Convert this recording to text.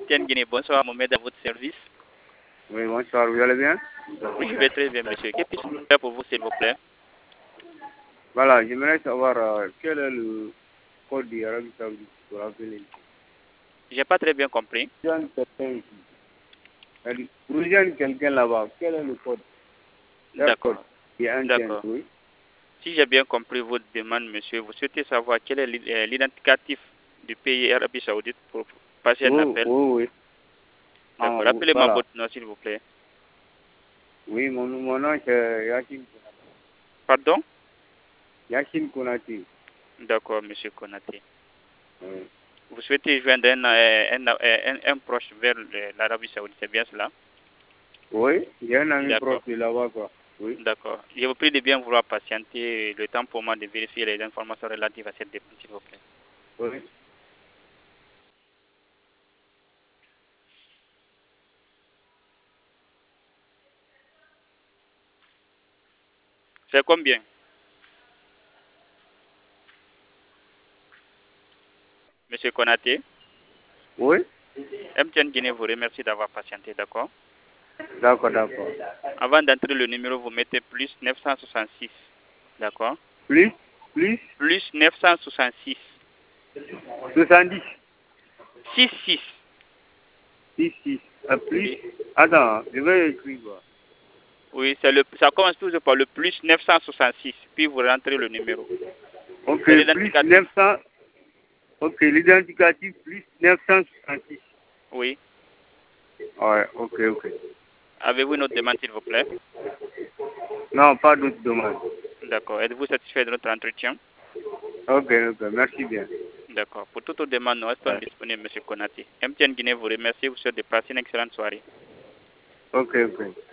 MTN Guinée, bonsoir, Mohamed, à votre service. Oui, bonsoir, vous allez bien? Oui, je vais très bien, monsieur. Que puis-je faire pour vous, s'il vous plaît? Voilà, j'aimerais savoir quel est le code d'Arabie Saoudite pour appeler. J'ai pas très bien compris. Pour rejoindre quelqu'un là-bas, quel est le code? Quel code? D'accord. Il y a un tien, D'accord. oui. Si j'ai bien compris votre demande, monsieur, vous souhaitez savoir quel est l'identificatif du pays Arabie Saoudite pour passer un Oui, appel? oui, oui. Ah, D'accord. Rappelez-moi voilà. votre nom, s'il vous plaît. Oui, mon nom c'est Yacine Konati. Pardon? Yacine Konati. D'accord, monsieur Konaté. Oui. Vous souhaitez joindre un proche vers l'Arabie Saoudite, c'est bien cela? Oui, j'ai un ami D'accord. proche de là-bas, quoi. Oui. D'accord. Je vous prie de bien vouloir patienter le temps pour moi de vérifier les informations relatives à cette demande, s'il vous plaît. Oui. C'est combien? Monsieur Konaté, Oui. MTN Guinée vous remercie d'avoir patienté, d'accord? D'accord, d'accord. Avant d'entrer le numéro, vous mettez plus 966, d'accord? Plus, plus, Plus 966, 70, 66, 6. Plus, oui. attends, je vais écrire, quoi. Oui, ça commence toujours par le plus 966, puis vous rentrez le numéro. Ok, C'est plus l'identificatif, 900. Ok, l'identificatif plus 966. oui. Ouais, ok, ok. Avez-vous une autre demande, s'il vous plaît? Non, pas d'autres demandes. D'accord. Êtes-vous satisfait de notre entretien? Ok, ok, merci bien. D'accord. Pour toute autre demande, nous restons Ouais. disponibles, M. Konaté. MTN Guinée vous remercie. Vous souhaite de passer une excellente soirée. Ok, ok.